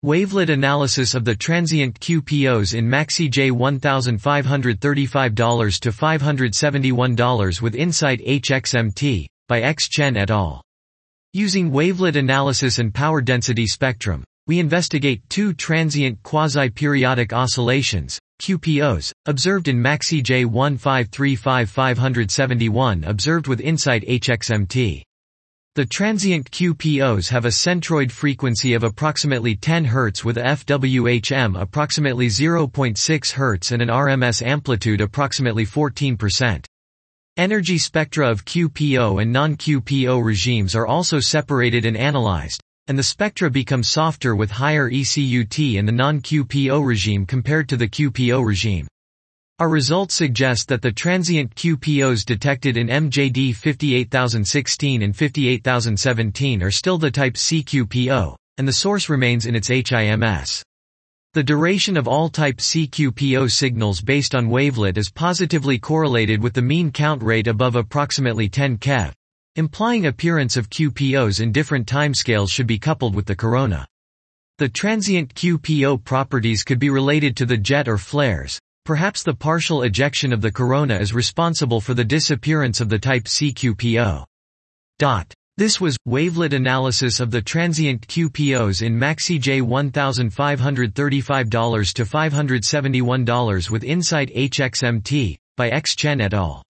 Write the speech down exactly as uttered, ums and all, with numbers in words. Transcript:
Wavelet analysis of the transient Q P Os in Maxi J fifteen thirty-five to five seventy-one with Insight H X M T, by X Chen et al. Using wavelet analysis and power density spectrum, we investigate two transient quasi-periodic oscillations, Q P Os, observed in Maxi J fifteen thirty-five to five seventy-one observed with Insight H X M T. The transient Q P Os have a centroid frequency of approximately ten hertz with a F W H M approximately zero point six hertz and an R M S amplitude approximately fourteen percent. Energy spectra of Q P O and non-Q P O regimes are also separated and analyzed, and the spectra become softer with higher E C U T in the non-Q P O regime compared to the Q P O regime. Our results suggest that the transient Q P Os detected in M J D fifty-eight thousand sixteen and fifty-eight thousand seventeen are still the type C Q P O, and the source remains in its H I M S. The duration of all type C Q P O signals based on wavelet is positively correlated with the mean count rate above approximately ten keV, implying appearance of Q P Os in different timescales should be coupled with the corona. The transient Q P O properties could be related to the jet or flares. Perhaps the partial ejection of the corona is responsible for the disappearance of the type C Q P O. Dot. This was wavelet analysis of the transient Q P Os in Maxi J fifteen thirty-five to five seventy-one with Insight H X M T, by X Chen et al.